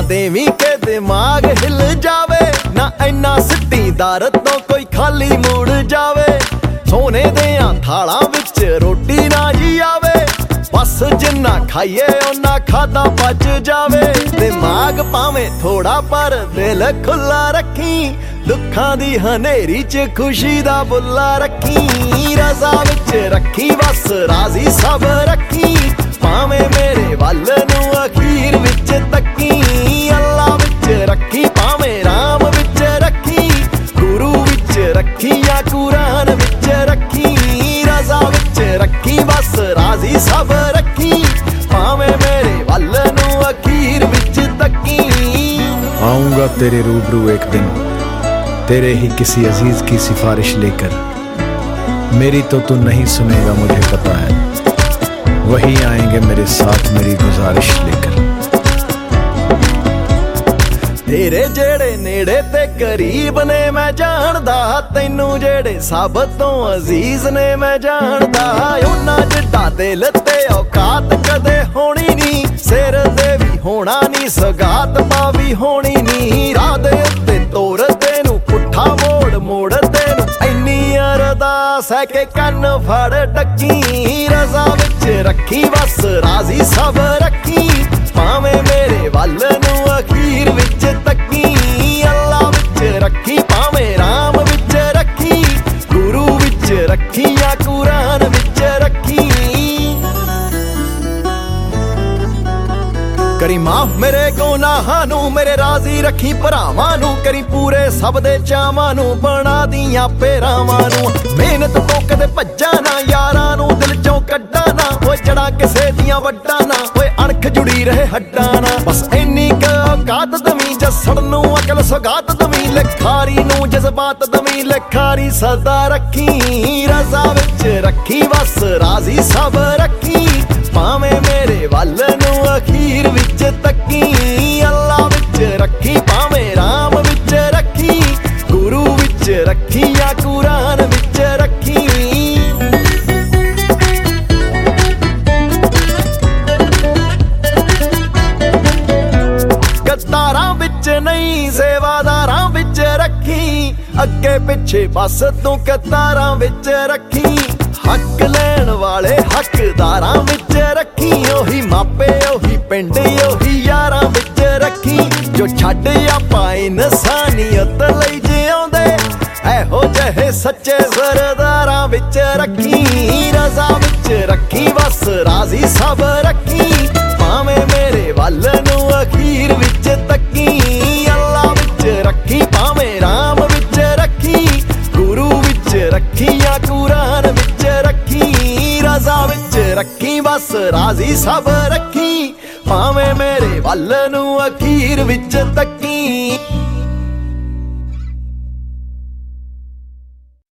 ਦੇਵੀਂ के दिमाग हिल जावे ना इन्ना सिट्टी दर तो कोई खाली मुड़ जावे सोने दियां थालां विच रोटी ना जी आवे बस जिन्ना खाइए उन्ना खादा बच जावे दिमाग भावें थोड़ा पर दिल खुला रखी दुखां दी हनेरी च खुशी दा बुल्ला रखी रज़ा विच रखी बस राजी सब रखी भावें मेरे वल नूं अखीर विच तकी अल्लाह विच रखी भावें राम विच रखी गुरु विच रखी या कुरान विच रखी रज़ा विच रखी बस राजी सब रखी भावें मेरे वल नूं अखीर विच तकी। आऊंगा तेरे रूबरू एक दिन तेरे ही किसी अजीज की सिफारिश लेकर मेरी तो तू नहीं सुनेगा मुझे पता है वही आएंगे मेरे साथ मेरी गुजारिश लेकर। तेरे जेड़े नेड़े ते करीब ने मैं जानदा तैनू जेड़े सब तो अजीज ने मैं जानदा उन्ना जिड्डा दिल ते औकात कदे होनी नी सिर दे भी होना नी सगात पावी होनी नी राह दे उत्ते तोर तेनू पुट्ठा मोड़ मोड़ तेनू इन्नी अरदास है के कन्न फड़ टकी रज़ा विच रखी बस राजी सब रखी भावें मेरे वल नूं अखीर विच तकी अल्लाह विच रखी भावें राम विच रखी गुरु विच रखी या कुरान विच रखी। करी माफ मेरे गुनाहां नूं मेरे राजी रखी भरावां नूं करी पूरे सब दे चावां नूं बना दियां पेरावां नूं मेहनत तो कदे भज्जा ना यारां नूं दिल चों कड्डा ना ओए जड़ा किसे दियां वड्डा ना ओए अणख जुड़ी रहे हड्डां ना बस इन्नी क औकात दवीं जसड़ नूं अकल सौगात दवीं लिखारी नूं जज्बात दवीं लिखारी सदा रखी रज़ा विच रखी बस राजी सब रखी भावें मेरे वल नूं अखीर विच तकी अल्लाह विच रखी भावें राम विच रखी गुरु विच रखी या कुरान विच रखी। गद्दारां विच नहीं सेवादारां विच रखी अगे पिछे बस तू कतारां विच रखी हक लैण वाले हकदारां विच रखी ओही मापे ओही पिंड ओही यारां विच रखी जो छड्ड आपां इंसानियत लई जिउंदे एहो जहे सच्चे सरदारां विच रखी रज़ा विच रखी बस राजी सब रखी भावें मेरे वल नूं अखीर विच तकी अल्लाह विच रखी भावें राम विच रखी गुरु विच रखी या कुरान विच रखी रज़ा विच रखी बस राजी सब रखी भावें मेरे वल नूं अखीर विच तकी।